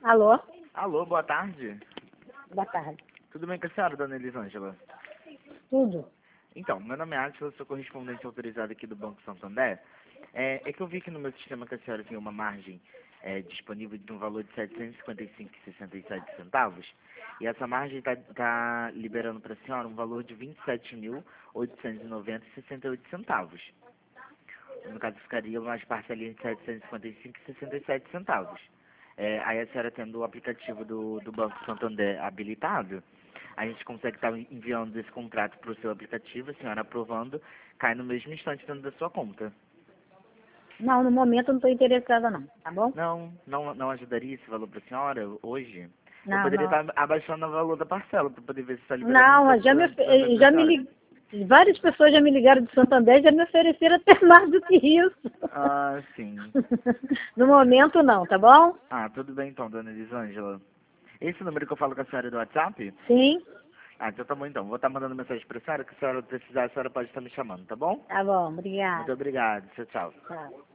Alô? Alô, boa tarde. Boa tarde. Tudo bem com a senhora, dona Elisângela? Tudo? Então, meu nome é Átila, sou correspondente autorizado aqui do Banco Santander. É que eu vi aqui no meu sistema que a senhora tem uma margem disponível de um valor de R$ 755,67. E essa margem está liberando para a senhora um valor de R$ 27.890,68. No caso, ficaria mais parcelinha de R$ 755,67. Aí a senhora tendo o aplicativo do Banco Santander habilitado, a gente consegue estar enviando esse contrato para o seu aplicativo, a senhora aprovando, cai no mesmo instante dentro da sua conta. Não, no momento eu não estou interessada não, tá bom? Não ajudaria esse valor para a senhora hoje? Eu Não, poderia não. estar abaixando o valor da parcela para poder ver se está liberando Não, pra senhora. várias pessoas já me ligaram de Santander e já me ofereceram até mais do que isso. Ah, sim. No momento não, tá bom? Ah, tudo bem então, dona Elisângela. Esse número que eu falo com a senhora é do WhatsApp? Sim? Ah, então tá bom então. Vou estar mandando mensagem para a senhora, que se a senhora precisar, a senhora pode estar me chamando, tá bom? Tá bom, Muito obrigada. obrigado. Tchau, tchau. Tchau.